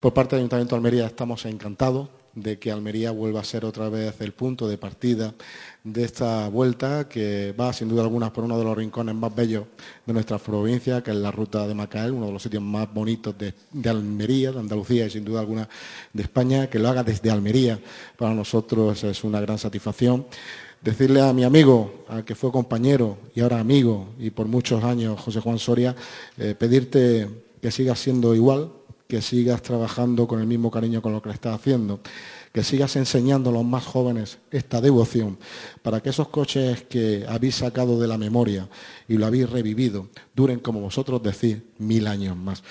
Por parte del Ayuntamiento de Almería estamos encantados de que Almería vuelva a ser otra vez el punto de partida de esta vuelta, que va sin duda alguna por uno de los rincones más bellos de nuestra provincia, que es la Ruta de Macael, uno de los sitios más bonitos de Almería, de Andalucía y sin duda alguna de España. Que lo haga desde Almería, para nosotros es una gran satisfacción. Decirle a mi amigo, al que fue compañero y ahora amigo y por muchos años, José Juan Soria, pedirte que sigas siendo igual, que sigas trabajando con el mismo cariño con lo que le estás haciendo, que sigas enseñando a los más jóvenes esta devoción, para que esos coches que habéis sacado de la memoria y lo habéis revivido duren, como vosotros decís, 1000 años más.